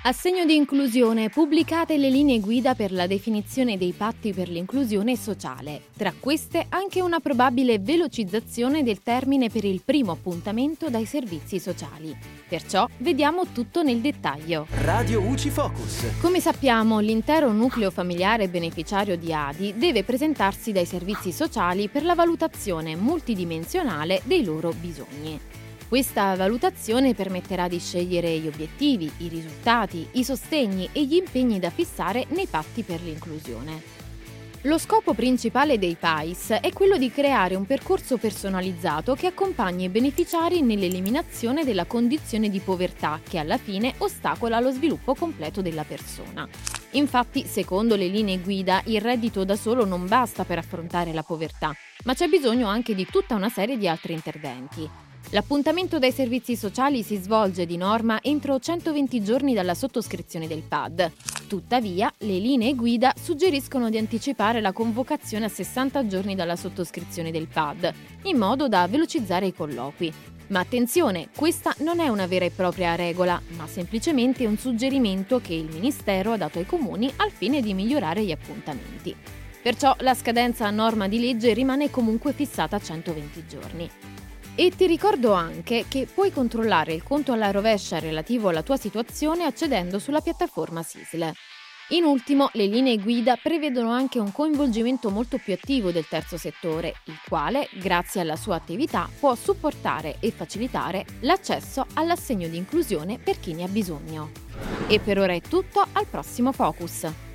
Assegno di inclusione, pubblicate le linee guida per la definizione dei patti per l'inclusione sociale. Tra queste anche una probabile velocizzazione del termine per il primo appuntamento dai servizi sociali. Perciò vediamo tutto nel dettaglio. Radio UCI Focus. Come sappiamo, l'intero nucleo familiare beneficiario di ADI deve presentarsi dai servizi sociali per la valutazione multidimensionale dei loro bisogni. Questa valutazione permetterà di scegliere gli obiettivi, i risultati, i sostegni e gli impegni da fissare nei patti per l'inclusione. Lo scopo principale dei PAIS è quello di creare un percorso personalizzato che accompagni i beneficiari nell'eliminazione della condizione di povertà che alla fine ostacola lo sviluppo completo della persona. Infatti, secondo le linee guida, il reddito da solo non basta per affrontare la povertà, ma c'è bisogno anche di tutta una serie di altri interventi. L'appuntamento dai servizi sociali si svolge di norma entro 120 giorni dalla sottoscrizione del PAD. Tuttavia, le linee guida suggeriscono di anticipare la convocazione a 60 giorni dalla sottoscrizione del PAD, in modo da velocizzare i colloqui. Ma attenzione, questa non è una vera e propria regola, ma semplicemente un suggerimento che il Ministero ha dato ai comuni al fine di migliorare gli appuntamenti. Perciò la scadenza a norma di legge rimane comunque fissata a 120 giorni. E ti ricordo anche che puoi controllare il conto alla rovescia relativo alla tua situazione accedendo sulla piattaforma SISL. In ultimo, le linee guida prevedono anche un coinvolgimento molto più attivo del terzo settore, il quale, grazie alla sua attività, può supportare e facilitare l'accesso all'assegno di inclusione per chi ne ha bisogno. E per ora è tutto, al prossimo Focus!